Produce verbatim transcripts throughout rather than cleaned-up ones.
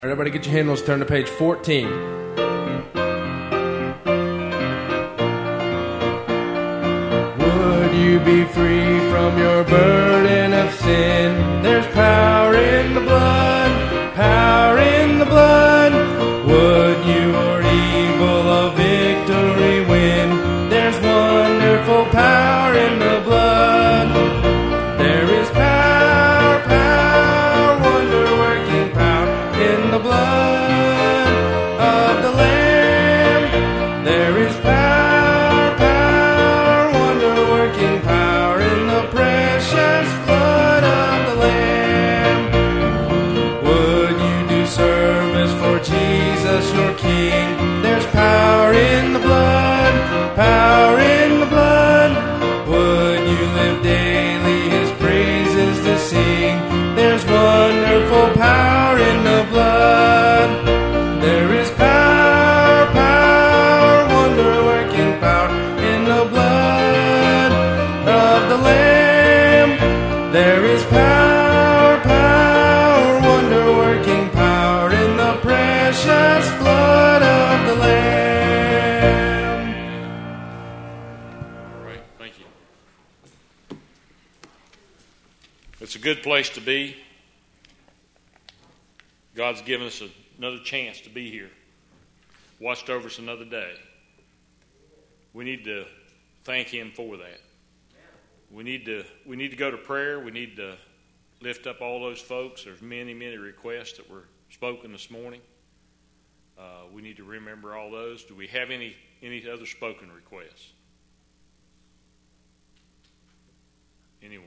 All right, everybody get your handles, turn to page fourteen. Would you be free from your burden of sin? There's power in the blood, power in the blood. Would you or evil a victory win? There's wonderful power in the blood. There is power, power, wonder-working power in the blood of the Lamb. There is power, power, wonder-working power in the precious blood of the Lamb. Would you do service for Jesus, your King? There's power in the blood, power in the blood. Would you live daily His praises to sing? There's wonderful power in the blood. There is power, power, wonder-working power in the blood of the Lamb. There is power, power, wonder-working power in the precious blood of the Lamb. All right, thank you. It's a good place to be. God's given us another chance to be here. Watched over us another day. We need to thank Him for that. We need to we need to go to prayer. We need to lift up all those folks. There's many, many requests that were spoken this morning. Uh, we need to remember all those. Do we have any, any other spoken requests? Anyone?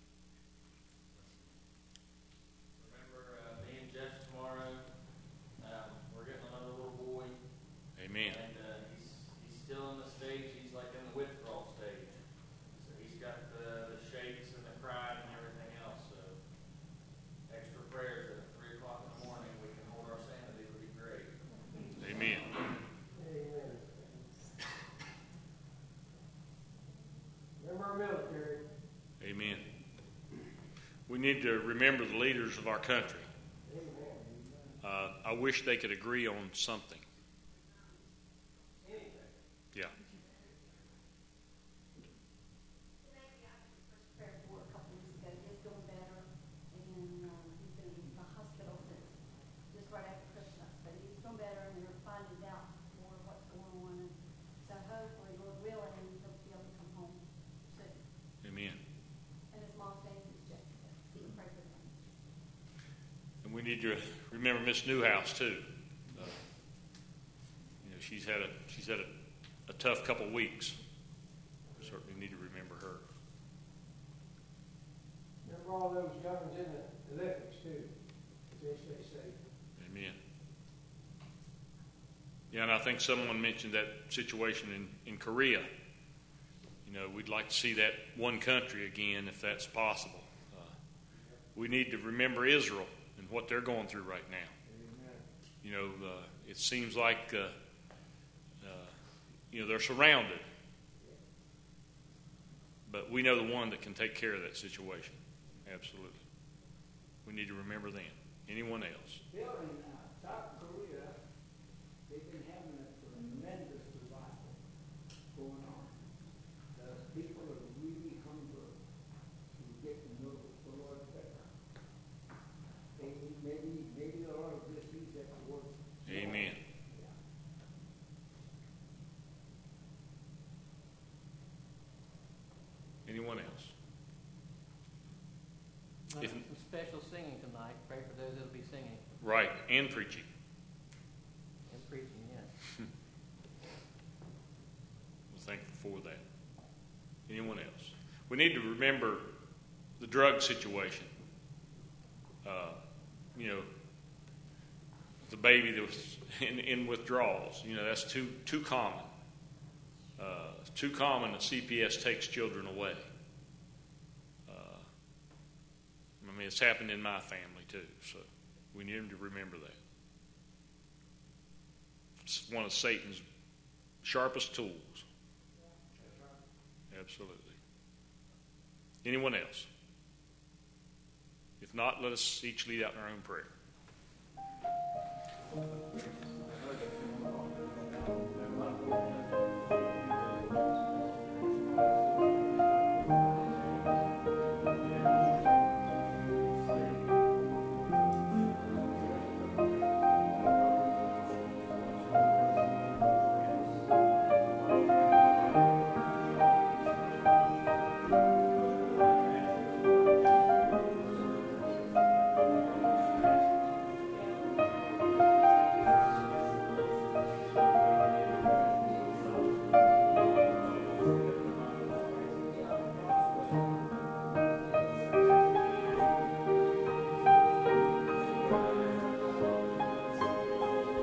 Amen. And uh, he's, he's still in the stage, he's like in the withdrawal stage. So he's got the, the shakes and the crying and everything else. So extra prayers at three o'clock in the morning, we can hold our sanity would be great. Amen. Amen. Remember our military. Amen. We need to remember the leaders of our country. Uh, I wish they could agree on something. Yeah. Amen. And his mom thank you, Jeff. You can pray for them. And we need to remember Miss Newhouse too. Uh, you know, she's had a she's had a, a tough couple weeks. We certainly need to remember her. Remember all those guns in the Olympics too. They stay safe. Amen. Yeah, and I think someone mentioned that situation in, in Korea. You know, we'd like to see that one country again if that's possible. Uh, we need to remember Israel and what they're going through right now. Amen. You know, uh, it seems like, uh, uh, you know, they're surrounded. But we know the one that can take care of that situation. Absolutely. We need to remember them. Anyone else? Bill, in uh, South Korea, they've been having a tremendous revival going on. The people are really hungry to get to know the Lord better. Maybe, maybe, maybe the Lord will just use that word. Amen. Anyone else? Uh, If- some special singing tonight. Pray for those that'll be singing Right, and preaching. and preaching, yes. We're thankful for that. Anyone else? We need to remember the drug situation. Uh, you know, the baby that was in, in withdrawals. You know, that's too too common. Uh, it's too common that C P S takes children away. Uh, I mean, it's happened in my family too, so we need to remember that. It's one of Satan's sharpest tools. Absolutely. Anyone else? If not, let us each lead out in our own prayer.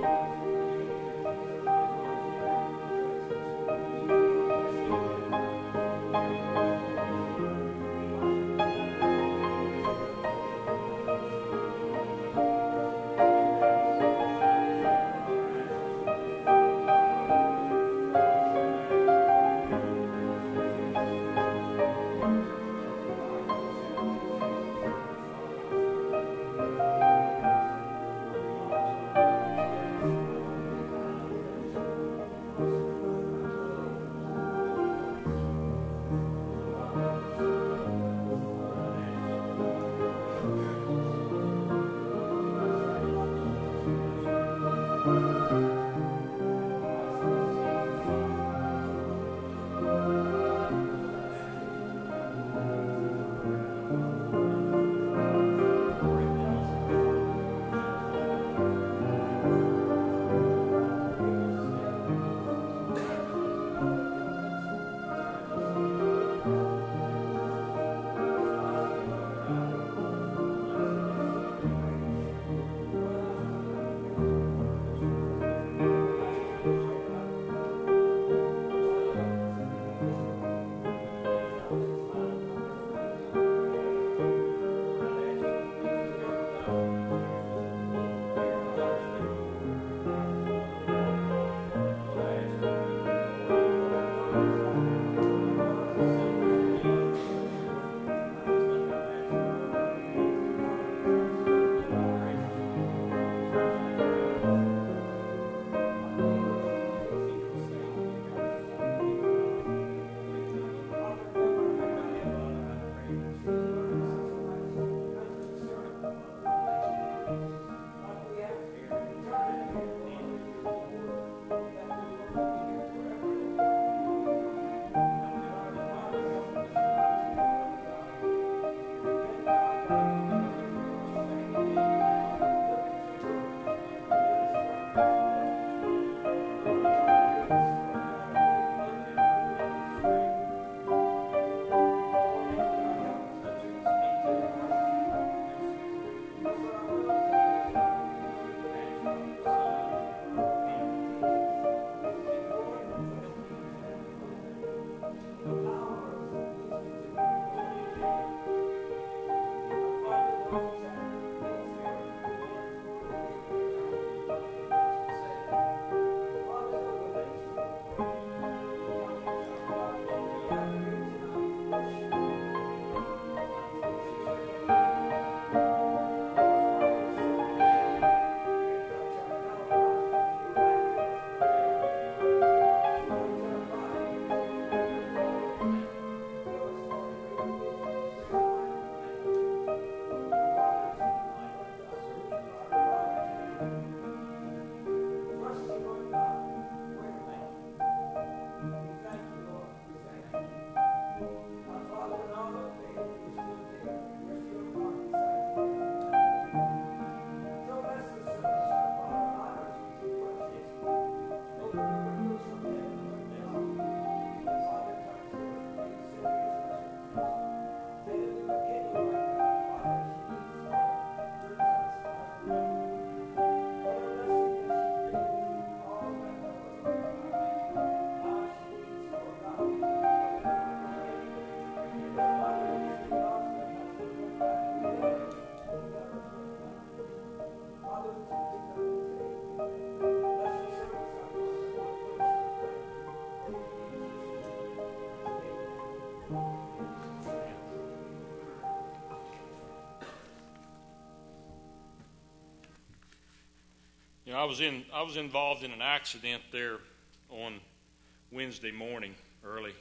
You know, I was in I was involved in an accident there on Wednesday morning early.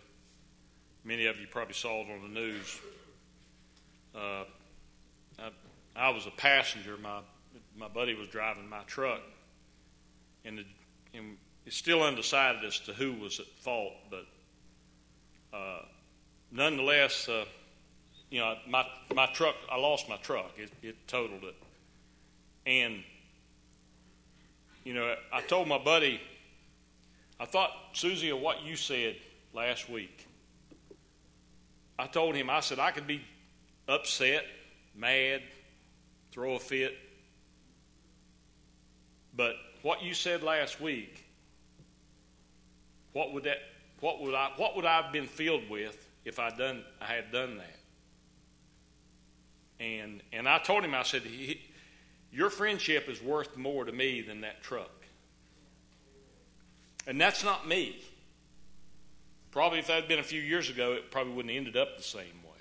Many of you probably saw it on the news. Uh, I, I was a passenger. My my buddy was driving my truck, and, the, and it's still undecided as to who was at fault. But uh, nonetheless, uh, you know, my my truck. I lost my truck. It, it totaled it, and you know, I told my buddy. I thought, Susie, of what you said last week. I told him, I said, I could be upset, mad, throw a fit, but what you said last week, what would that, what would I, what would I have been filled with if I done, I had done that? And and I told him, I said, he, your friendship is worth more to me than that truck. And that's not me. Probably if that had been a few years ago, it probably wouldn't have ended up the same way.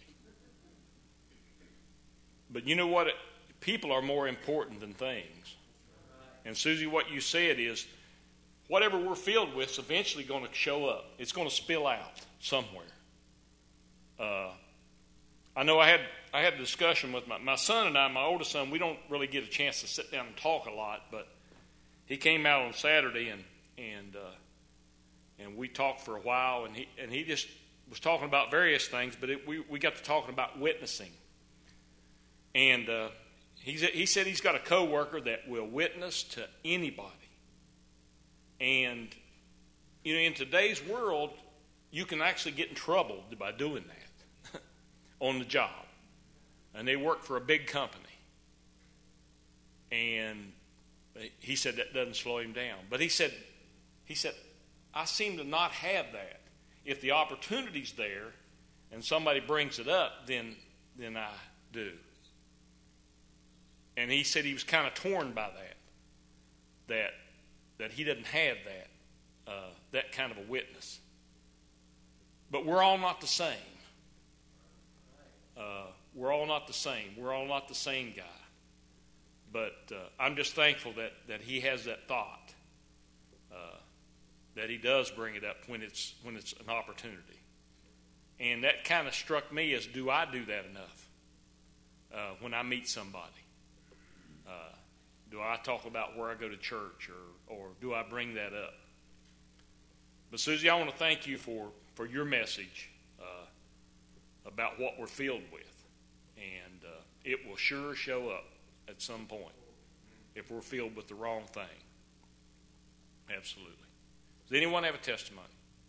But you know what? It, people are more important than things. And Susie, what you said is, whatever we're filled with is eventually going to show up. It's going to spill out somewhere. Uh, I know I had I had a discussion with my, my son and I, my oldest son. We don't really get a chance to sit down and talk a lot, but he came out on Saturday and and uh, and we talked for a while, and he and he just was talking about various things, but it, we we got to talking about witnessing. And uh, he he said he's got a coworker that will witness to anybody. And you know, in today's world, you can actually get in trouble by doing that on the job. And they work for a big company. And he said that doesn't slow him down. But he said, he said, I seem to not have that. If the opportunity's there and somebody brings it up, then then I do. And he said he was kind of torn by that. That that he doesn't have that uh, that kind of a witness. But we're all not the same. Uh, we're all not the same. We're all not the same guy. But uh, I'm just thankful that, that he has that thought, uh, that he does bring it up when it's when it's an opportunity. And that kind of struck me as, do I do that enough uh, when I meet somebody? Uh, do I talk about where I go to church, or, or do I bring that up? But Susie, I want to thank you for, for your message uh, about what we're filled with. And uh, it will sure show up at some point if we're filled with the wrong thing. Absolutely. Does anyone have a testimony?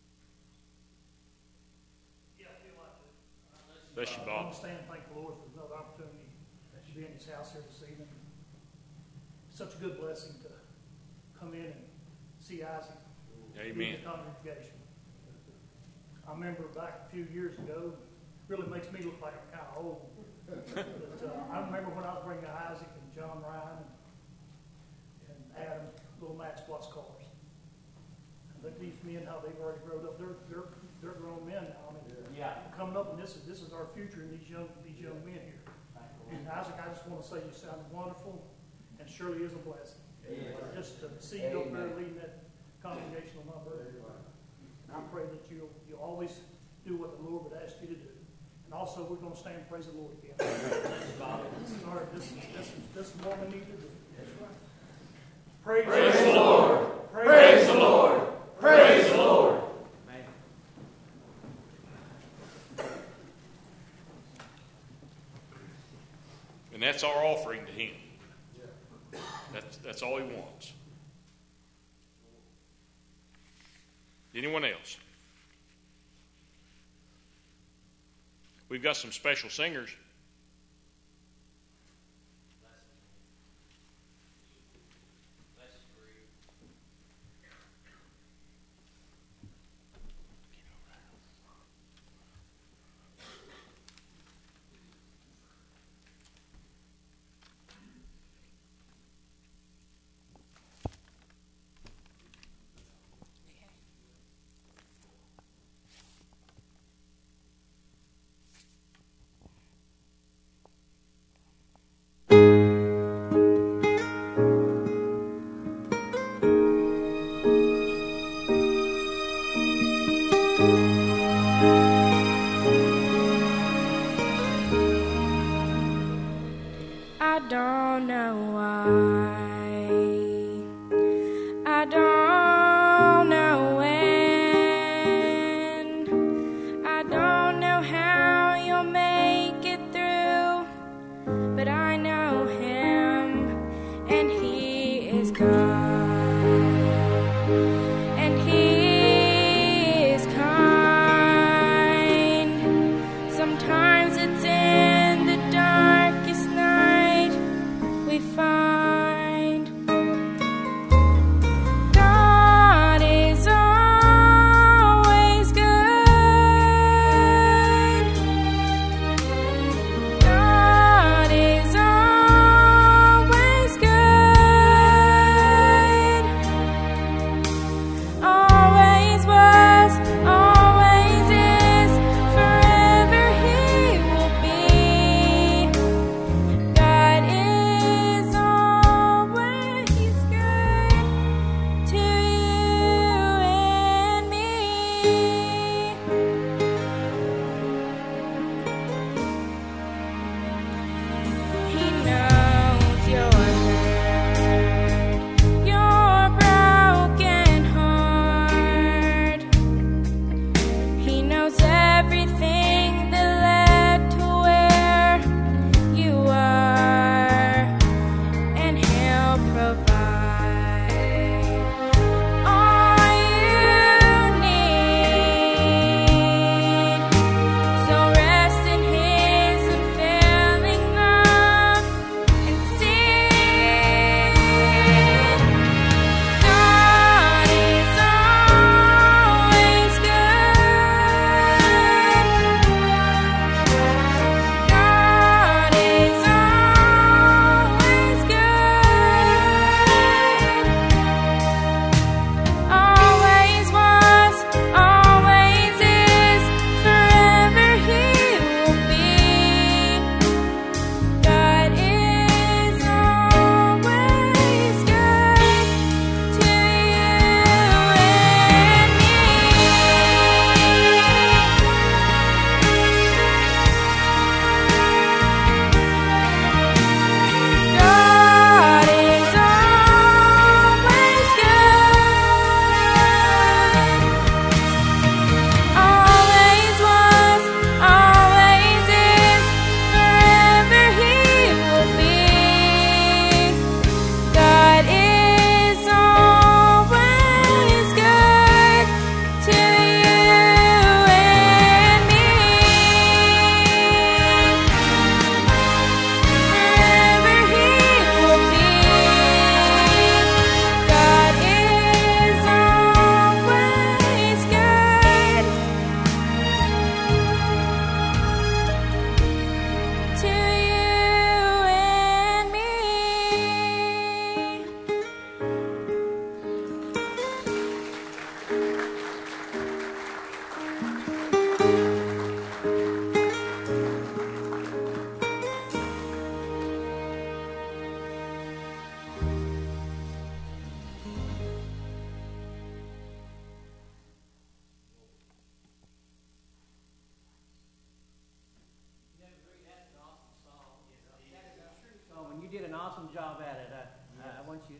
Yeah, I feel like it. Bless you, Uh, I Bob. want to stand and thank the Lord for another opportunity to be in His house here this evening. It's such a good blessing to come in and see Isaac. Amen. In the congregation. I remember back a few years ago, really makes me look like I'm kind of old. But uh, I remember when I was bringing Isaac and John Ryan and, and Adam, little Max Watts cars. And look at these men, how they've already grown up. They're they're they're grown men now. I mean, Yeah. coming up, and this is this is our future in these young these young men here. And Isaac, I just want to say you sound wonderful, and surely is a blessing. Uh, just to see you up there leading that congregation on my birthday. And I pray that you'll you always do what the Lord would ask you to do. And also, we're going to stand and praise the Lord again. This is our this is this is this is what we need to do. Praise, praise the Lord. Praise, praise the Lord. Praise the Lord. And that's our offering to Him. That's, that's all He wants. Anyone else? We've got some special singers. I don't know why. I don't know when. I don't know how you'll make it through. But I know Him, and He is God. And He is kind. Sometimes it's in the darkest night we find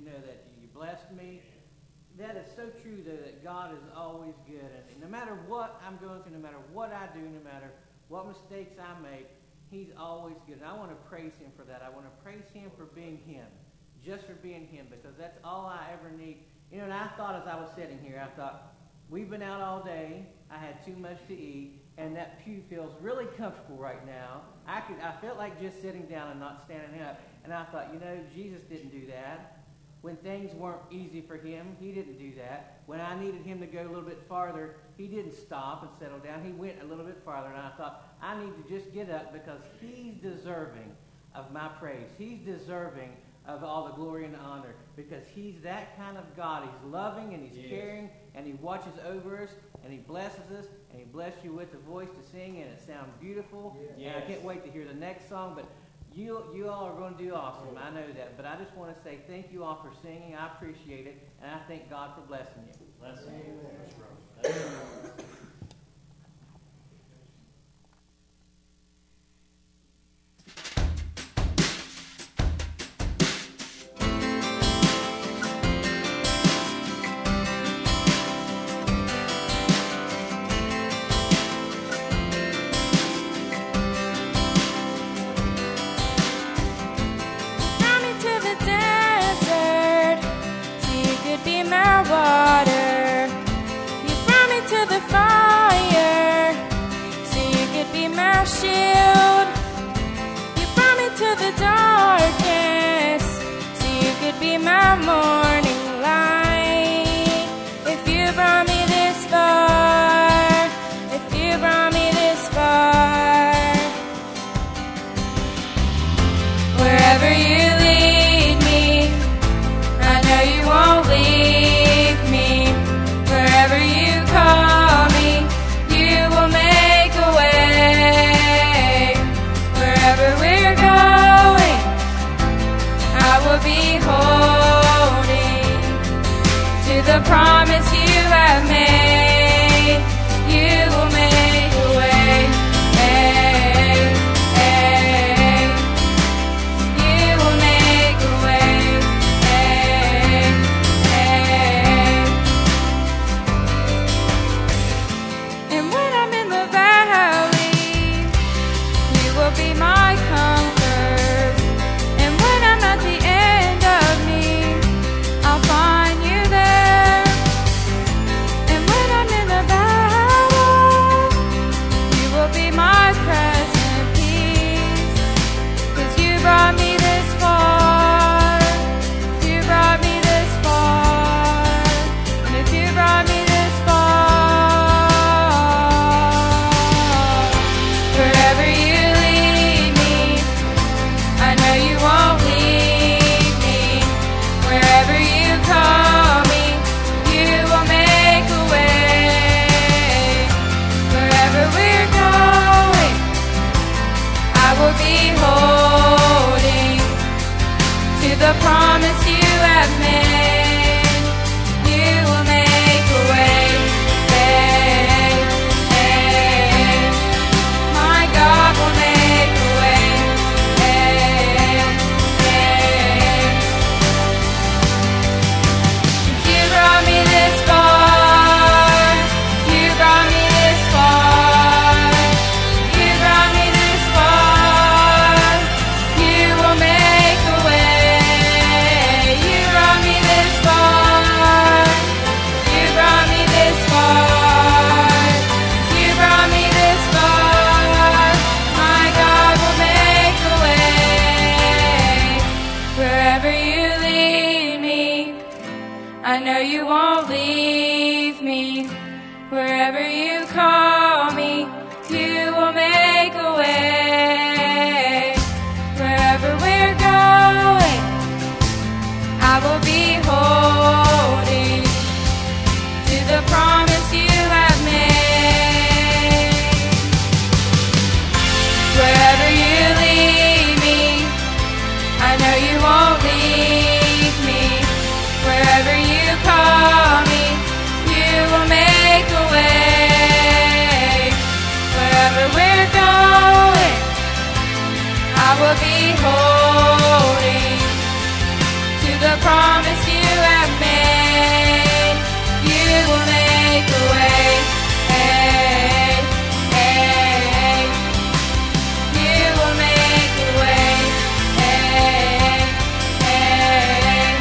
to know that you blessed me. That is so true, though, that God is always good. And no matter what I'm going through, no matter what I do, no matter what mistakes I make, he's always good. And I want to praise him for that. I want to praise him for being him, just for being him, because that's all I ever need. You know, and I thought as I was sitting here, I thought, we've been out all day. I had too much to eat, and that pew feels really comfortable right now. I could, I felt like just sitting down and not standing up. And I thought, you know, Jesus didn't do that. When things weren't easy for him, he didn't do that. When I needed him to go a little bit farther, he didn't stop and settle down. He went a little bit farther, and I thought, I need to just get up because he's deserving of my praise. He's deserving of all the glory and honor because he's that kind of God. He's loving and he's yes. caring, and he watches over us, and he blesses us, and he blesses you with a voice to sing, and it sounds beautiful. Yes. And I can't wait to hear the next song, but You you all are going to do awesome. I know that. But I just want to say thank you all for singing. I appreciate it. And I thank God for blessing you. Blessing you. Water. You brought me to the fire, so you could be my shield. You brought me to the darkness, so you could be my morning light. If you brought me this far, if you brought me this far, wherever you lead me, I know you won't leave. Wherever you call me, you will make a way. Wherever we're going, I will be holding to the promise you have made. You will make a way. Hey, hey. You will make a way. Hey, hey. And when I'm in the valley, you will be my comfort. And when I'm at the end of me, I'll find you there. And when I'm in the battle, you will be my present peace. 'Cause you brought me this far. You brought me this far. And if you brought me this far, wherever you lead me, I know you won't leave me. Wherever you call me, you will make a way. Wherever we're going, I will be holding to the promise you have made. You will make a way. Hey, hey. My God will make a way. Hey, hey. You brought me this far. You brought me this far. You brought me this far. You will make a way. You brought me this far. You brought me this far. You brought me this far. My God will make a way. Wherever you lead me, I know you won't leave me. Wherever you call me, you will make a way. Wherever we're going, I will be holding to the promise you have made. Wherever you lead me, I know you won't leave me. Wherever you call me, you will make a way. Wherever we're going, I will be holding to the promise you have made. You will make a way. Hey, hey. You will make a way. Hey, hey.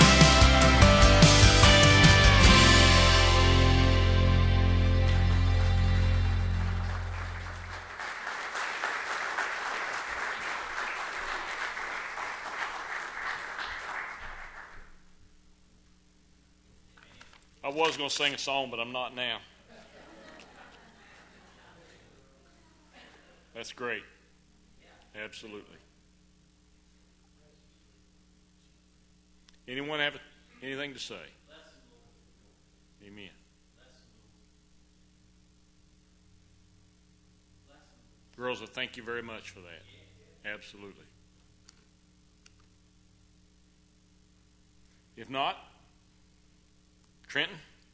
I was going to sing a song, but I'm not now. That's great. Absolutely. Anyone have anything to say? Amen. Girls, I thank you very much for that. Absolutely. If not, Trenton?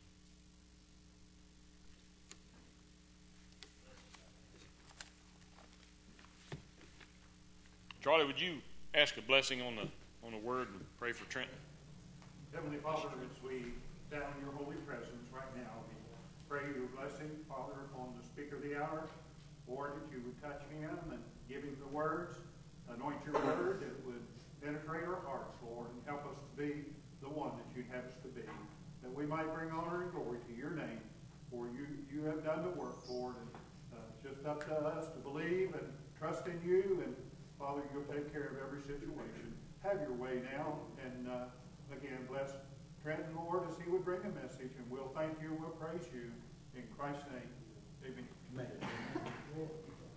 Charlie, would you ask a blessing on the on the word and pray for Trenton? Heavenly Father, as we stand in your holy presence right now, we pray your blessing, Father, upon the speaker of the hour. Lord, that you would touch him and give him the words, anoint your word, that would penetrate our hearts, Lord, and help us to be the one that you'd have us to be, that we might bring honor and glory to your name, for you, you have done the work, Lord, and uh, it's just up to us to believe and trust in you, and Father, you'll take care of every situation. Have your way now, and uh, again, bless Trenton, Lord, as he would bring a message, and we'll thank you, we'll praise you, in Christ's name, amen. Amen.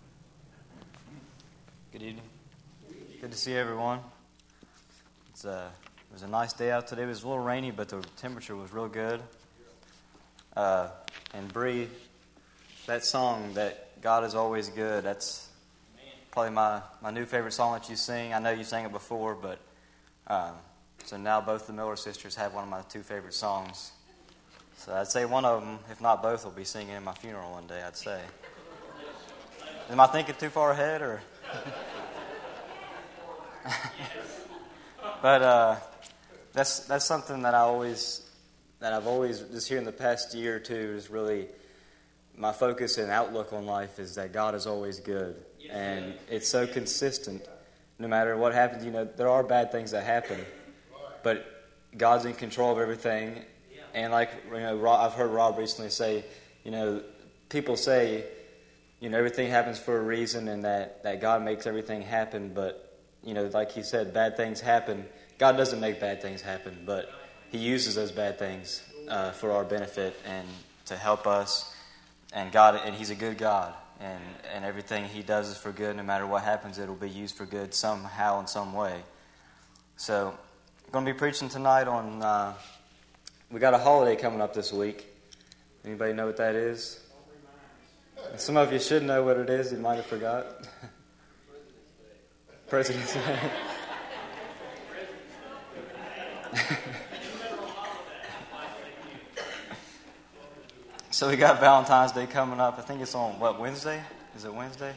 Good evening. Good to see everyone. It's a, it was a nice day out today. It was a little rainy, but the temperature was real good. Uh, and Bree, that song, that God is always good, that's probably my, my new favorite song that you sing. I know you sang it before, but um, so now both the Miller sisters have one of my two favorite songs. So I'd say one of them, if not both, will be singing in my funeral one day, I'd say. Am I thinking too far ahead, or? But uh, that's that's something that I always that I've always just here in the past year or two is really my focus and outlook on life is that God is always good, and it's so consistent. No matter what happens, you know, there are bad things that happen, but God's in control of everything. And like you know, I've heard Rob recently say, you know, people say, you know, everything happens for a reason, and that, that God makes everything happen. But, you know, like he said, bad things happen. God doesn't make bad things happen, but he uses those bad things uh, for our benefit and to help us. And God, and he's a good God, and, and everything he does is for good. No matter what happens, it will be used for good somehow in some way. So I'm going to be preaching tonight on, uh, we got a holiday coming up this week. Anybody know what that is? Some of you should know what it is. You might have forgot. President's Day. So we got Valentine's Day coming up. I think it's on, what, Wednesday? Is it Wednesday?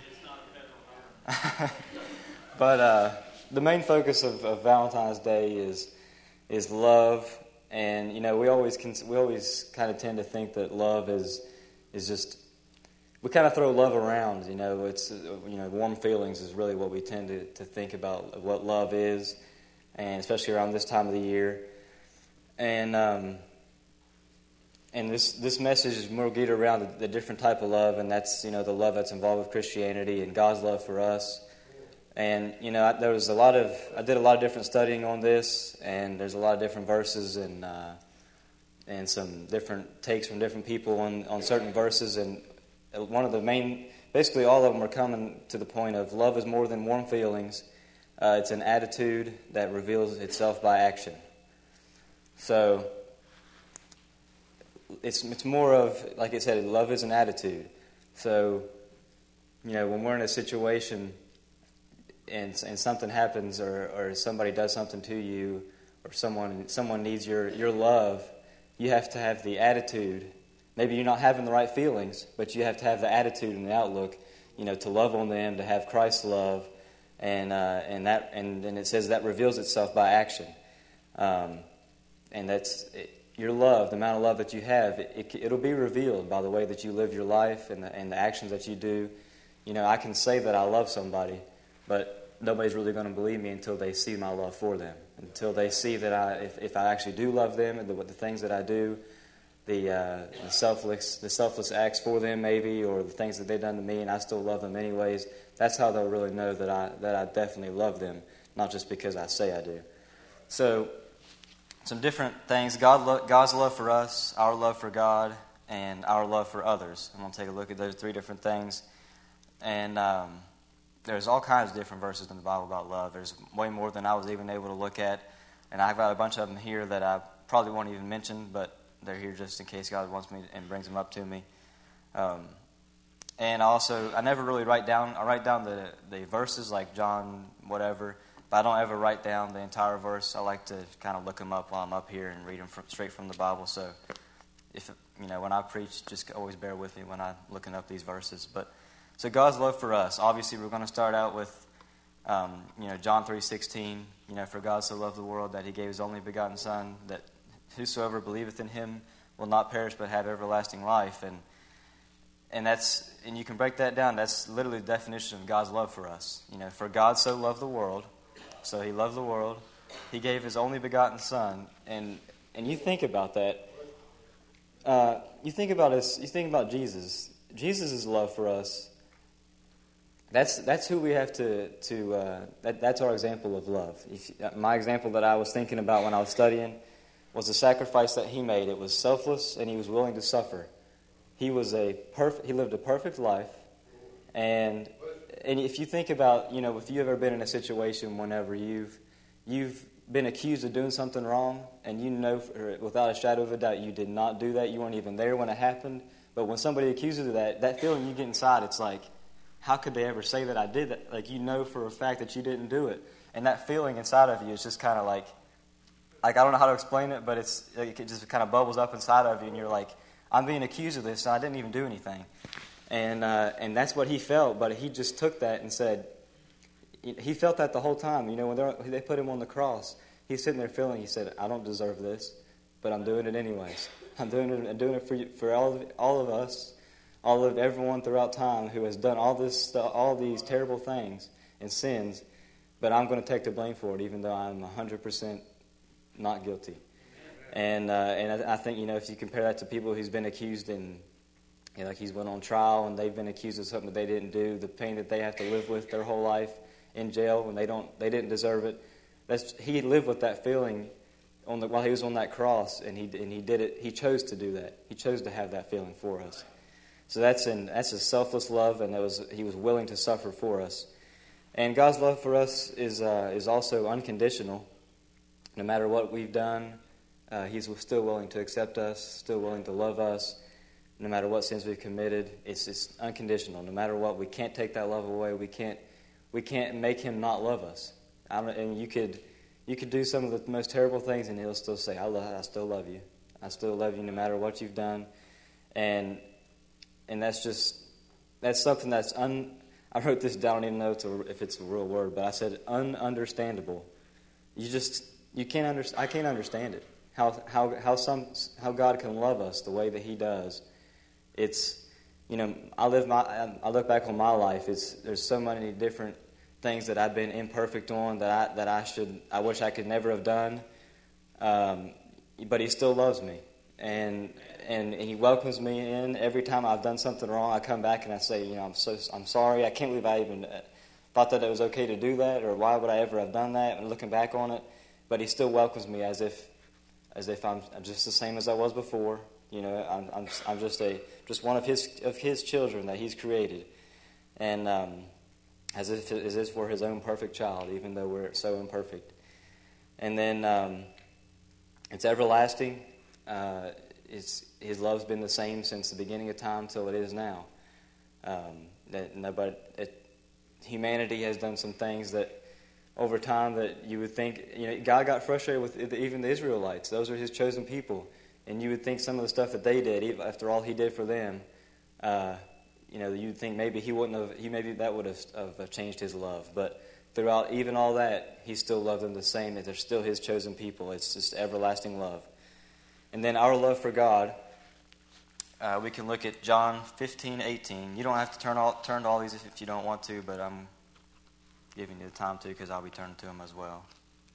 But uh, the main focus of, of Valentine's Day is is love. And, you know, we always can, we always kind of tend to think that love is is just, we kind of throw love around, you know, it's, you know, warm feelings is really what we tend to, to think about what love is, and especially around this time of the year. And um, and this this message is more geared around the, the different type of love, and that's, you know, the love that's involved with Christianity and God's love for us. And, you know, I, there was a lot of, I did a lot of different studying on this, and there's a lot of different verses and uh, and some different takes from different people on, on certain verses. And one of the main, basically all of them are coming to the point of love is more than warm feelings. Uh, it's an attitude that reveals itself by action. So it's it's more of, like I said, love is an attitude. So, you know, when we're in a situation and and something happens, or, or somebody does something to you, or someone someone needs your, your love, you have to have the attitude. Maybe you're not having the right feelings, but you have to have the attitude and the outlook, you know, to love on them, to have Christ's love, and uh, and that and, and it says that reveals itself by action. Um, and that's it, your love, the amount of love that you have, it, it, it'll be revealed by the way that you live your life and the, and the actions that you do. You know, I can say that I love somebody, but nobody's really going to believe me until they see my love for them, until they see that I, if, if I actually do love them, and the, the things that I do, the, uh, the selfless, the selfless acts for them, maybe, or the things that they've done to me, and I still love them anyways. That's how they'll really know that I that I definitely love them, not just because I say I do. So, some different things: God, lo- God's love for us, our love for God, and our love for others. I'm going to take a look at those three different things. And um, there's all kinds of different verses in the Bible about love. There's way more than I was even able to look at. And I've got a bunch of them here that I probably won't even mention, but they're here just in case God wants me and brings them up to me. Um, and also, I never really write down, I write down the, the verses like John whatever, but I don't ever write down the entire verse. I like to kind of look them up while I'm up here and read them from, straight from the Bible. So, if you know, when I preach, just always bear with me when I'm looking up these verses. But so God's love for us. Obviously, we're going to start out with, um, you know, John three sixteen. You know, for God so loved the world that He gave His only begotten Son, that whosoever believeth in Him will not perish but have everlasting life. And and that's and you can break that down. That's literally the definition of God's love for us. You know, for God so loved the world, so He loved the world. He gave His only begotten Son, and and you think about that. Uh, you think about us. You think about Jesus. Jesus' love for us. That's that's who we have to to. Uh, that, that's our example of love. If, uh, my example that I was thinking about when I was studying was the sacrifice that He made. It was selfless, and He was willing to suffer. He was a perfect. He lived a perfect life, and and if you think about, you know, if you've ever been in a situation whenever you've you've been accused of doing something wrong, and you know for, without a shadow of a doubt you did not do that. You weren't even there when it happened. But when somebody accuses you of that, that feeling you get inside, it's like, how could they ever say that I did that? Like, you know for a fact that you didn't do it. And that feeling inside of you is just kind of like, like I don't know how to explain it, but it's like it just kind of bubbles up inside of you, and you're like, I'm being accused of this, and I didn't even do anything. And uh, and that's what he felt, but he just took that and said, he felt that the whole time. You know, when they put him on the cross, he's sitting there feeling, he said, I don't deserve this, but I'm doing it anyways. I'm doing it. I'm doing it for you, for all of all of us, all of everyone throughout time who has done all this, stuff, all these terrible things and sins. But I'm going to take the blame for it, even though I'm one hundred percent not guilty. And uh, and I, I think, you know, if you compare that to people who's been accused and, you know, like he's went on trial and they've been accused of something that they didn't do, the pain that they have to live with their whole life in jail when they don't, they didn't deserve it. That's he lived with that feeling. On the, while he was on that cross, and he and he did it, he chose to do that. He chose to have that feeling for us. So that's in that's a selfless love, and that was he was willing to suffer for us. And God's love for us is uh, is also unconditional. No matter what we've done, uh, He's still willing to accept us, still willing to love us. No matter what sins we've committed, it's it's unconditional. No matter what, we can't take that love away. We can't we can't make Him not love us. I don't, and you could. You could do some of the most terrible things, and He'll still say, I, love, I still love you. I still love you no matter what you've done. And and that's just, that's something that's, un, I wrote this down, I don't even know if it's, a, if it's a real word, but I said ununderstandable. You just, you can't under, I can't understand it. How how how some how God can love us the way that He does. It's, you know, I live my, I look back on my life, it's, there's so many different things that I've been imperfect on that I that I should I wish I could never have done, um, but He still loves me, and and He welcomes me in every time I've done something wrong. I come back and I say, you know, I'm so I'm sorry. I can't believe I even thought that it was okay to do that, or why would I ever have done that? And looking back on it, but He still welcomes me as if as if I'm, I'm just the same as I was before. You know, I'm I'm I'm just a just one of His of His children that He's created, and. Um, As if, as if we're His own perfect child, even though we're so imperfect. And then um, it's everlasting. Uh, it's, His love's been the same since the beginning of time till it is now. Um, that nobody, it, humanity has done some things that over time that you would think, you know, God got frustrated with even the Israelites. Those are His chosen people. And you would think some of the stuff that they did, even after all He did for them, uh, you know, you'd think maybe he wouldn't have, he maybe that would have, have changed His love. But throughout even all that, he still loved them the same, that they're still his chosen people. It's just everlasting love. And then our love for God, uh, we can look at John fifteen eighteen. You don't have to turn, all, turn to all these if you don't want to, but I'm giving you the time to because I'll be turning to them as well.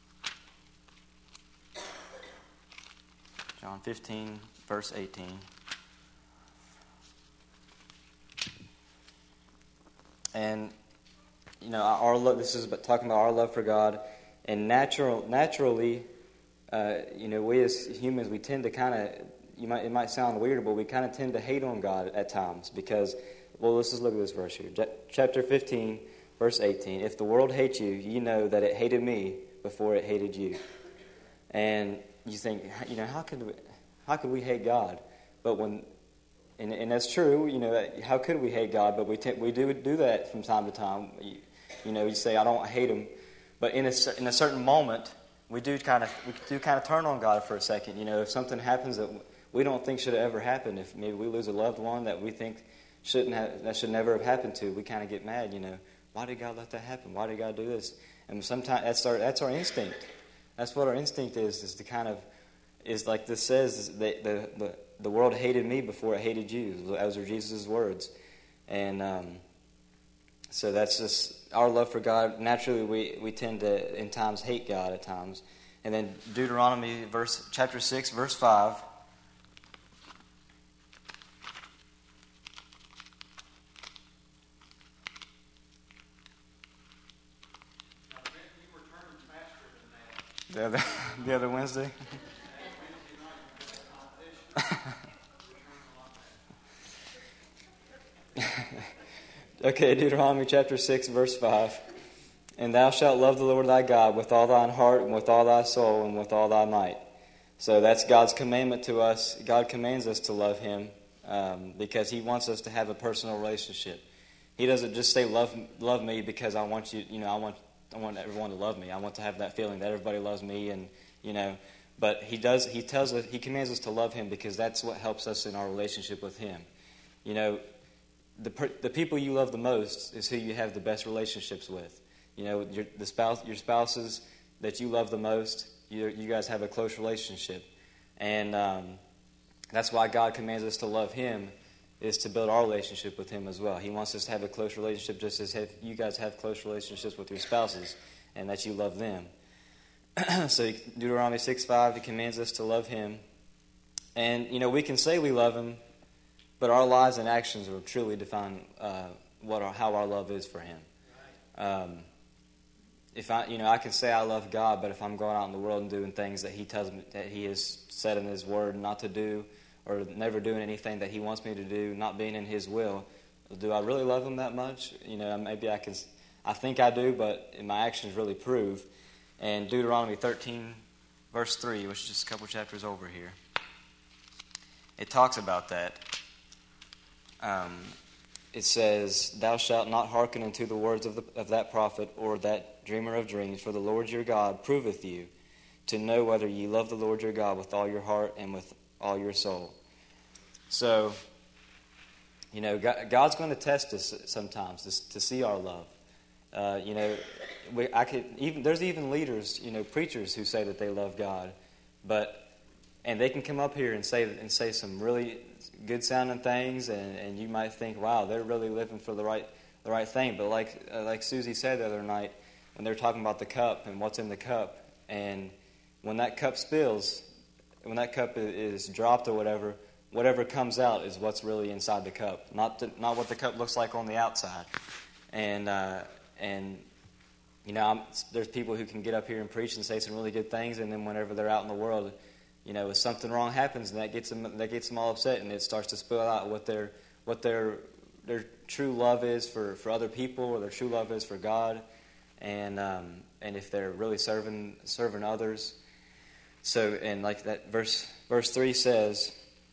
John fifteen, verse eighteen. And, you know, our love, this is talking about our love for God. And natural, naturally, uh, you know, we as humans, we tend to kind of, you might it might sound weird, but we kind of tend to hate on God at times because, well, let's just look at this verse here. Chapter fifteen, verse eighteen. If the world hates you, you know that it hated me before it hated you. And you think, you know, how could we, how could we hate God? But when, and, and that's true, you know, how could we hate God? But we t- we do do that from time to time. You, you know, you say, I don't hate him. But in a, in a certain moment, we do kind of we do kind of turn on God for a second. You know, if something happens that we don't think should have ever happened, if maybe we lose a loved one that we think shouldn't have, that should never have happened to, we kind of get mad. You know, why did God let that happen? Why did God do this? And sometimes that's our that's our instinct. That's what our instinct is. Is to kind of is like this says that the the the world hated me before it hated you. Those are Jesus' words, and um, so that's just our love for God. Naturally, we, we tend to in times hate God at times. And then Deuteronomy verse chapter six, verse five. The other, the other Wednesday. Okay, Deuteronomy chapter six, verse five. And thou shalt love the Lord thy God with all thine heart and with all thy soul and with all thy might. So that's God's commandment to us. God commands us to love him um, because he wants us to have a personal relationship. He doesn't just say love love me because I want you, you know, I want I want everyone to love me. I want to have that feeling that everybody loves me, and you know. But he does. He tells us. He commands us to love him because that's what helps us in our relationship with him. You know, the the people you love the most is who you have the best relationships with. You know, your the spouse, your spouses that you love the most. You you guys have a close relationship, and um, that's why God commands us to love him. Is to build our relationship with him as well. He wants us to have a close relationship just as have, you guys have close relationships with your spouses and that you love them. So Deuteronomy six five, he commands us to love him. And, you know, we can say we love him, but our lives and actions will truly define uh, what our, how our love is for him. Um, if I, you know, I can say I love God, but if I'm going out in the world and doing things that he tells me, that he has said in his word not to do, or never doing anything that he wants me to do, not being in his will, do I really love him that much? You know, maybe I can, I think I do, but my actions really prove. And Deuteronomy thirteen, verse three, which is just a couple chapters over here, it talks about that. Um, it says, "Thou shalt not hearken unto the words of, the, of that prophet or that dreamer of dreams, for the Lord your God proveth you, to know whether ye love the Lord your God with all your heart and with all your soul." So, you know, God's going to test us sometimes to, to see our love. Uh, you know, we, I could even there's even leaders, you know, preachers who say that they love God, but and they can come up here and say and say some really good sounding things, and, and you might think, wow, they're really living for the right the right thing. But like uh, like Susie said the other night, when they were talking about the cup and what's in the cup, and when that cup spills, when that cup is dropped or whatever, whatever comes out is what's really inside the cup, not the, not what the cup looks like on the outside. And uh, and you know, I'm, there's people who can get up here and preach and say some really good things, and then whenever they're out in the world, you know, if something wrong happens, and that gets them that gets them all upset, and it starts to spill out what their what their their true love is for, for other people, or their true love is for God, and um, and if they're really serving serving others. So, and like that verse verse three says,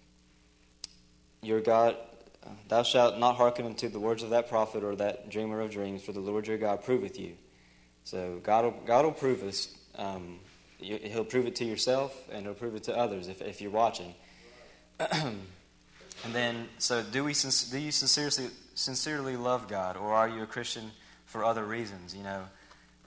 your God, thou shalt not hearken unto the words of that prophet or that dreamer of dreams, for the Lord your God proveth you. So God will, God will prove us. Um, you, he'll prove it to yourself, and he'll prove it to others if, if you're watching. And then, so do we do you sincerely sincerely love God, or are you a Christian for other reasons? You know,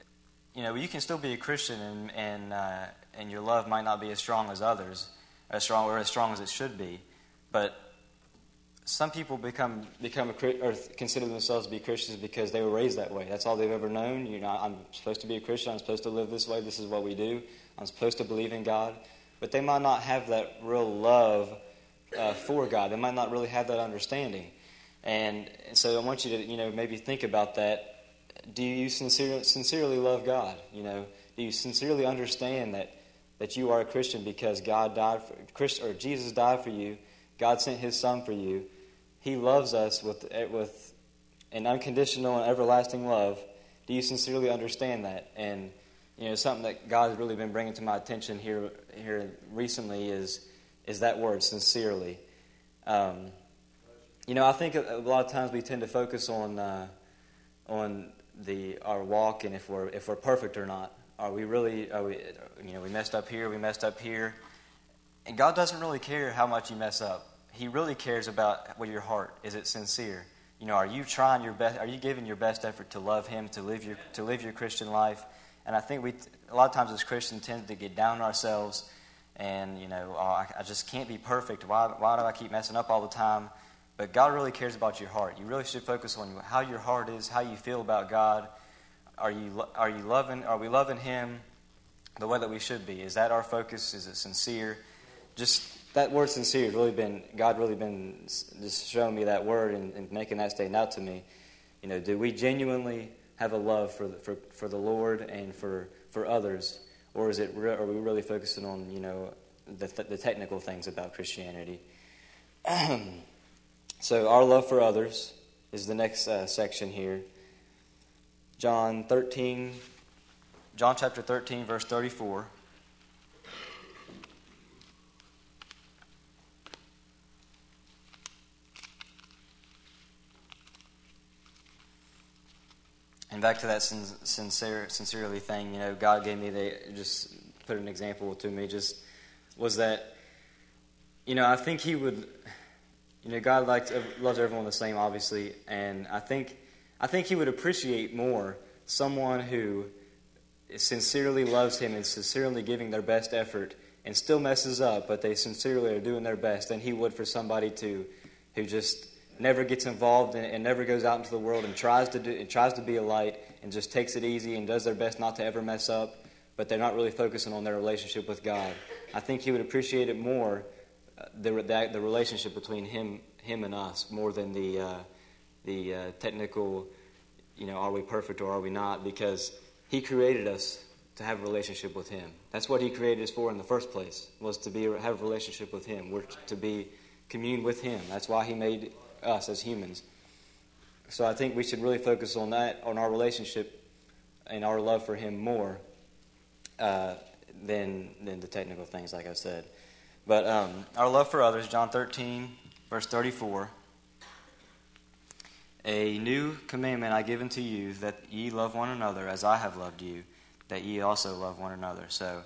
you know, you can still be a Christian and and uh, and your love might not be as strong as others, as strong or as strong as it should be. But some people become become a, or consider themselves to be Christians because they were raised that way. That's all they've ever known. You know, I'm supposed to be a Christian. I'm supposed to live this way. This is what we do. I'm supposed to believe in God. But they might not have that real love uh, for God. They might not really have that understanding. And, and so I want you to, you know, maybe think about that. Do you sincerely, sincerely love God? You know, do you sincerely understand that, that you are a Christian because God died for, Christ, or Jesus died for you? God sent His Son for you. He loves us with with an unconditional and everlasting love. Do you sincerely understand that? And you know, something that God has really been bringing to my attention here here recently is is that word, sincerely. Um, you know, I think a, a lot of times we tend to focus on uh, on the our walk and if we're if we're perfect or not. Are we really? Are we? You know, we messed up here. We messed up here. And God doesn't really care how much you mess up. He really cares about what your heart. Is it sincere? You know, are you trying your best? Are you giving your best effort to love Him, to live your to live your Christian life? And I think we a lot of times as Christians tend to get down on ourselves, and you know, oh, I, I just can't be perfect. Why why do I keep messing up all the time? But God really cares about your heart. You really should focus on how your heart is, how you feel about God. Are you are you loving? Are we loving Him the way that we should be? Is that our focus? Is it sincere? Just that word sincere has really been, God really been just showing me that word and, and making that stand out to me. You know, do we genuinely have a love for the, for, for the Lord and for, for others? Or is it, are we really focusing on, you know, the, the technical things about Christianity? So our love for others is the next uh, section here. John thirteen, John chapter thirteen, verse thirty-four. And back to that sincere, sincerely thing, you know, God gave me the, just put an example to me, just was that, you know, I think He would, you know, God likes, loves everyone the same, obviously, and I think, I think He would appreciate more someone who sincerely loves Him and sincerely giving their best effort and still messes up, but they sincerely are doing their best than He would for somebody to, who just never gets involved and, and never goes out into the world and tries to do and tries to be a light and just takes it easy and does their best not to ever mess up, but they're not really focusing on their relationship with God. I think He would appreciate it more, uh, the, the the relationship between Him Him and us, more than the uh, the uh, technical, you know, are we perfect or are we not? Because He created us to have a relationship with Him. That's what He created us for in the first place, was to be have a relationship with Him. We're to be commune with Him. That's why He made us as humans. So I think we should really focus on that, on our relationship and our love for Him more uh, than than the technical things, like I said. But um, our love for others, John thirteen, verse thirty-four. A new commandment I give unto you, that ye love one another as I have loved you, that ye also love one another. So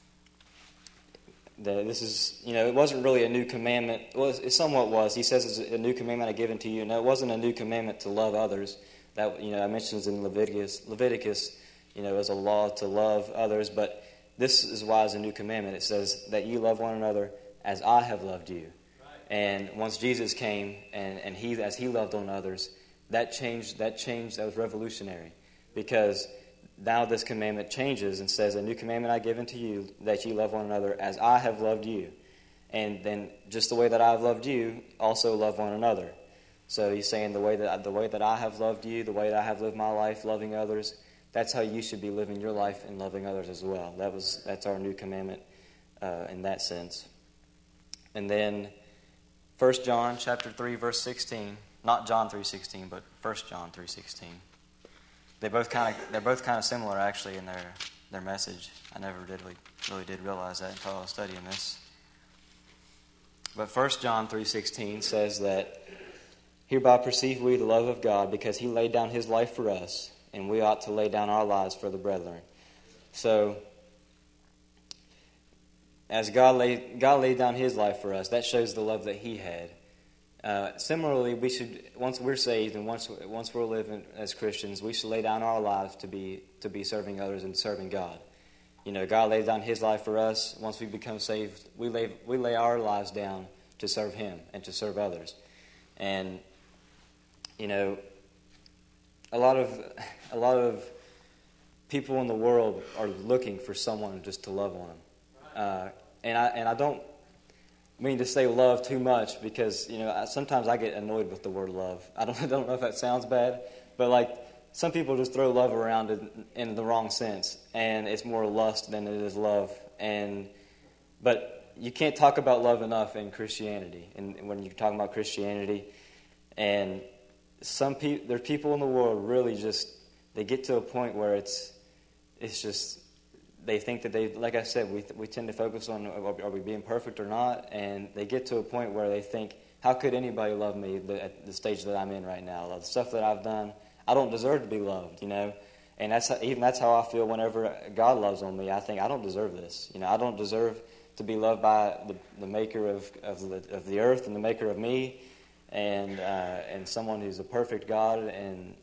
The, this is, you know, it wasn't really a new commandment. Well, it somewhat was. He says it's a new commandment I give unto you. No, it wasn't a new commandment to love others. That, you know, I mentioned in Leviticus, Leviticus, you know, as a law to love others. But this is why it's a new commandment. It says that you love one another as I have loved you. And once Jesus came and, and he, as He loved on others, that changed, that changed, that was revolutionary. Because now this commandment changes and says, a new commandment I give unto you, that ye love one another as I have loved you. And then just the way that I have loved you, also love one another. So He's saying the way that the way that I have loved you, the way that I have lived my life, loving others, that's how you should be living your life and loving others as well. That was that's our new commandment uh, in that sense. And then First John chapter three, verse sixteen, not John three sixteen, but First John three sixteen. They both kind of they're both kind of similar actually in their, their message. I never did really, really did realize that until I was studying this. But First John three sixteen says that hereby perceive we the love of God, because He laid down His life for us, and we ought to lay down our lives for the brethren. So as God laid God laid down His life for us, that shows the love that He had. Uh, similarly, we should, once we're saved and once once we're living as Christians, we should lay down our lives to be to be serving others and serving God. You know, God laid down His life for us. Once we become saved, we lay we lay our lives down to serve Him and to serve others. And you know, a lot of a lot of people in the world are looking for someone just to love on them. Uh, and I and I don't mean to say love too much because, you know, I, sometimes I get annoyed with the word love. I don't I don't know if that sounds bad, but like some people just throw love around in, in the wrong sense, and it's more lust than it is love. And but you can't talk about love enough in Christianity. And when you're talking about Christianity, and some people, there's people in the world really just they get to a point where it's it's just. They think that they, like I said, we we tend to focus on are we being perfect or not, and they get to a point where they think, how could anybody love me at the stage that I'm in right now? The stuff that I've done, I don't deserve to be loved, you know. And that's how, even that's how I feel whenever God loves on me. I think I don't deserve this, you know. I don't deserve to be loved by the, the Maker of of the, of the earth and the Maker of me, and uh, and someone who's a perfect God, and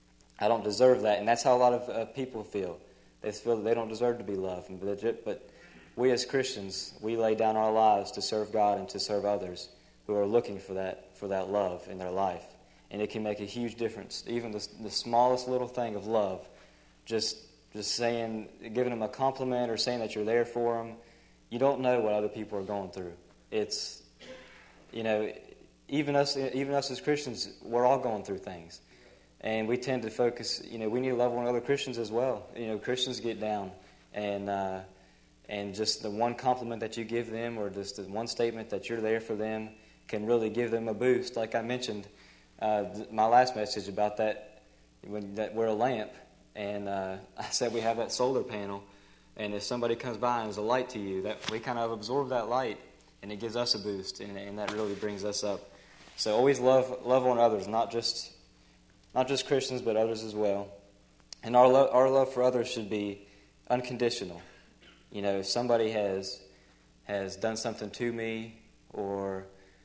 I don't deserve that. And that's how a lot of uh, people feel. They feel that they don't deserve to be loved. But we as Christians, we lay down our lives to serve God and to serve others who are looking for that for that love in their life. And it can make a huge difference. Even the, the smallest little thing of love, just just saying, giving them a compliment or saying that you're there for them, you don't know what other people are going through. It's, you know, even us, even us as Christians, we're all going through things. And we tend to focus, you know, we need to love on other Christians as well. You know, Christians get down. And uh, and just the one compliment that you give them or just the one statement that you're there for them can really give them a boost. Like I mentioned, uh, my last message about that, when that we're a lamp. And uh, I said we have that solar panel. And if somebody comes by and there's a light to you, that we kind of absorb that light. And it gives us a boost. And, and that really brings us up. So always love love on others, not just... Not just Christians, but others as well. And our love, our love for others should be unconditional. You know, if somebody has has done something to me or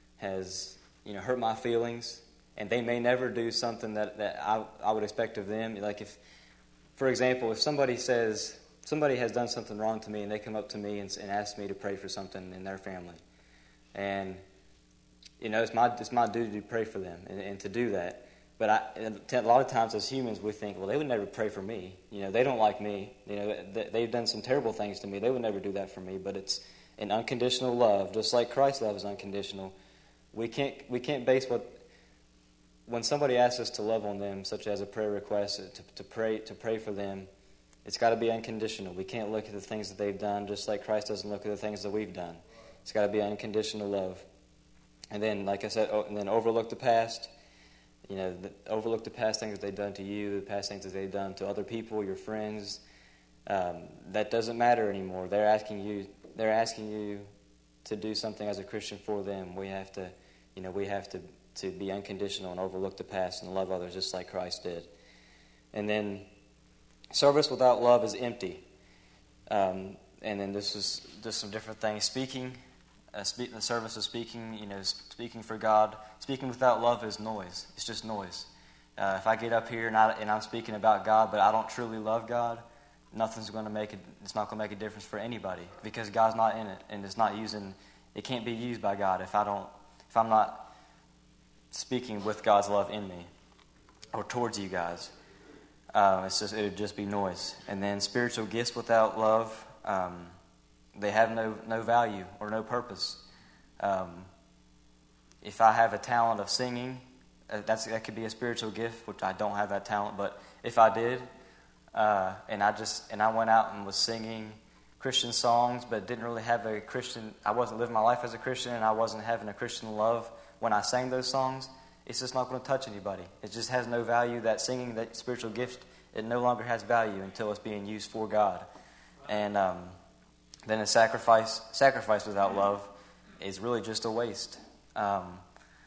has, you know, hurt my feelings, and they may never do something that, that I, I would expect of them. Like if, for example, if somebody says, somebody has done something wrong to me and they come up to me and, and ask me to pray for something in their family. And, you know, it's my, it's my duty to pray for them and, and to do that. But I, a lot of times as humans, we think, well, they would never pray for me. You know, they don't like me. You know, they've done some terrible things to me. They would never do that for me. But it's an unconditional love, just like Christ's love is unconditional. We can't we can't base what when somebody asks us to love on them, such as a prayer request, to, to pray to pray for them. It's got to be unconditional. We can't look at the things that they've done, just like Christ doesn't look at the things that we've done. It's got to be unconditional love. And then, like I said, and then overlook the past. You know, the, overlook the past things that they've done to you, the past things that they've done to other people, your friends. Um, that doesn't matter anymore. They're asking you. They're asking you to do something as a Christian for them. We have to, you know, we have to, to be unconditional and overlook the past and love others just like Christ did. And then, service without love is empty. Um, and then this is just some different things. Speaking. Uh, speak, the service of speaking, you know, speaking for God. Speaking without love is noise. It's just noise. Uh, if I get up here and, I, and I'm speaking about God, but I don't truly love God, nothing's going to make it. It's not going to make a difference for anybody because God's not in it, and it's not using. It can't be used by God if I don't. If I'm not speaking with God's love in me or towards you guys. Uh, it's just it would just be noise. And then spiritual gifts without love. Um, They have no, no value or no purpose. Um, if I have a talent of singing, uh, that's that could be a spiritual gift, which I don't have that talent. But if I did, uh, and I just and I went out and was singing Christian songs, but didn't really have a Christian, I wasn't living my life as a Christian, and I wasn't having a Christian love when I sang those songs. It's just not going to touch anybody. It just has no value. That singing, that spiritual gift, it no longer has value until it's being used for God, and. Um, Then a sacrifice, sacrifice without love, is really just a waste. Um,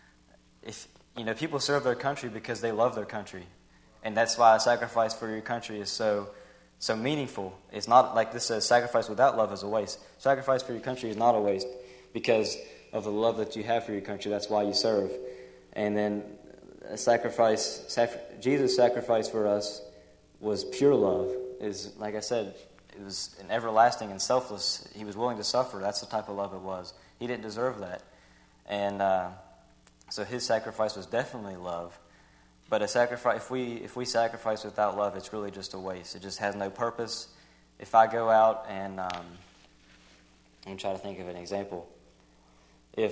if you know, people serve their country because they love their country, and that's why a sacrifice for your country is so so meaningful. It's not like this says sacrifice without love is a waste. Sacrifice for your country is not a waste because of the love that you have for your country. That's why you serve. And then a sacrifice, sac- Jesus' sacrifice for us was pure love. Is like I said, it was an everlasting and selfless. He was willing to suffer. That's the type of love it was. He didn't deserve that. And uh, so his sacrifice was definitely love. But a sacrifice, if we if we sacrifice without love, it's really just a waste. It just has no purpose. If I go out and um, I'm trying to think of an example. If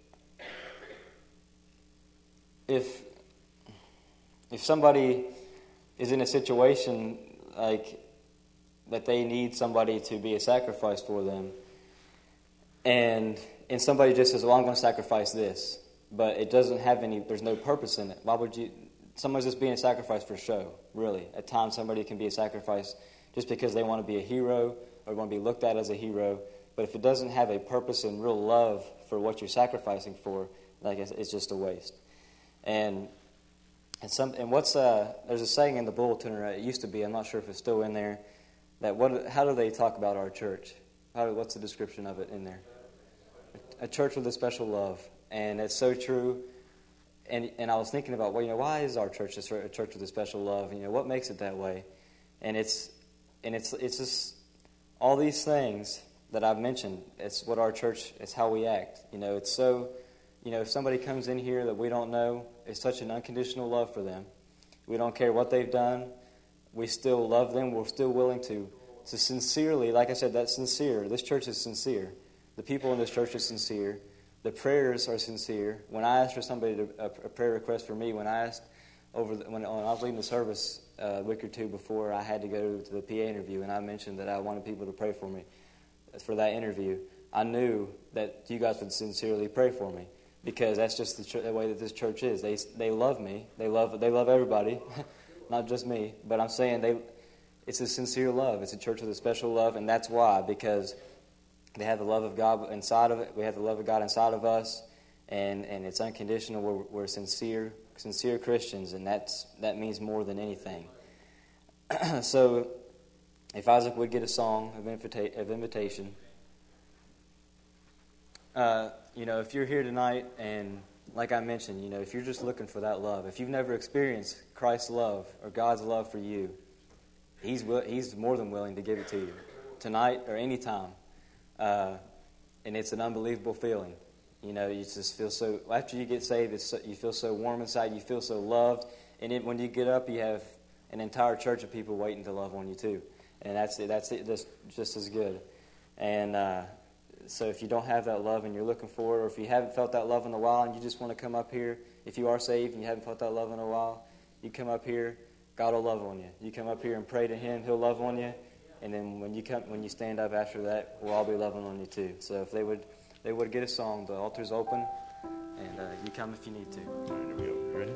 if if somebody is in a situation like that they need somebody to be a sacrifice for them, and and somebody just says, "Well, I'm going to sacrifice this," but it doesn't have any. There's no purpose in it. Why would you? Somebody's just being a sacrifice for show. Really, at times somebody can be a sacrifice just because they want to be a hero or want to be looked at as a hero. But if it doesn't have a purpose and real love for what you're sacrificing for, like it's, it's just a waste. And and some and what's uh, there's a saying in the bulletin, or it used to be. I'm not sure if it's still in there. That what? How do they talk about our church? How, what's the description of it in there? A church with a special love, and it's so true. And and I was thinking about, well, you know, why is our church a church with a special love? You know, what makes it that way? And it's and it's it's just all these things that I've mentioned. It's what our church. It's how we act. You know, it's so. You know, if somebody comes in here that we don't know, it's such an unconditional love for them. We don't care what they've done. We still love them. We're still willing to to sincerely, like I said, that's sincere. This church is sincere. The people in this church are sincere. The prayers are sincere. When I asked for somebody to a, a prayer request for me, when I asked over the, when, when I was leading the service uh, a week or two before I had to go to the P A interview, and I mentioned that I wanted people to pray for me for that interview, I knew that you guys would sincerely pray for me, because that's just the, ch- the way that this church is. They they love me. They love they love everybody, not just me. But I'm saying they. It's a sincere love. It's a church with a special love, and that's why, because they have the love of God inside of it. We have the love of God inside of us, and, and it's unconditional. We're, we're sincere, sincere Christians, and that's that means more than anything. So, if Isaac would get a song of, invita- of invitation, uh, you know, if you're here tonight, and like I mentioned, you know, if you're just looking for that love, if you've never experienced Christ's love or God's love for you, He's He's more than willing to give it to you tonight or any time. Uh, and it's an unbelievable feeling. You know, you just feel so, after you get saved, it's so, you feel so warm inside, you feel so loved. And it, when you get up, you have an entire church of people waiting to love on you too. And that's it, that's it, that's just as good. And uh, so if you don't have that love and you're looking for it, or if you haven't felt that love in a while and you just want to come up here, if you are saved and you haven't felt that love in a while, you come up here, God will love on you. You come up here and pray to Him, He'll love on you. And then when you come, when you stand up after that, we'll all be loving on you too. So if they would, they would get a song. The altar's open, and uh, you come if you need to. All right, here we go. Ready?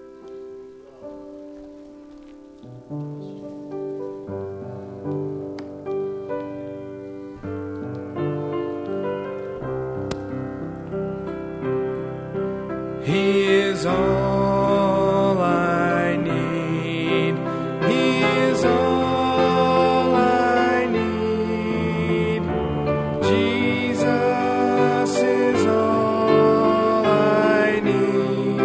He is all I need. He is all I need. Jesus is all I need.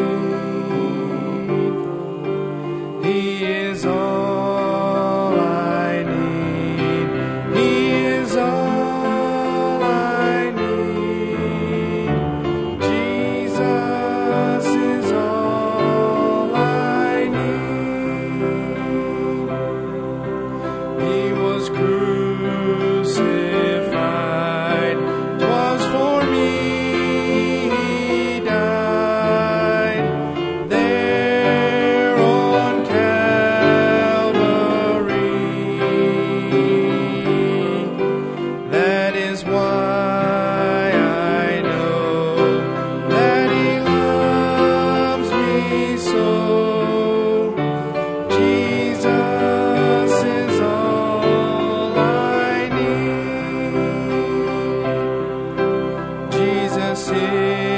He is all I need. He is all I need. Jesus is all I need. He was crucified, 'twas for me He died, there on Calvary. That is why I know that He loves me so. Jesus is all I need. Jesus is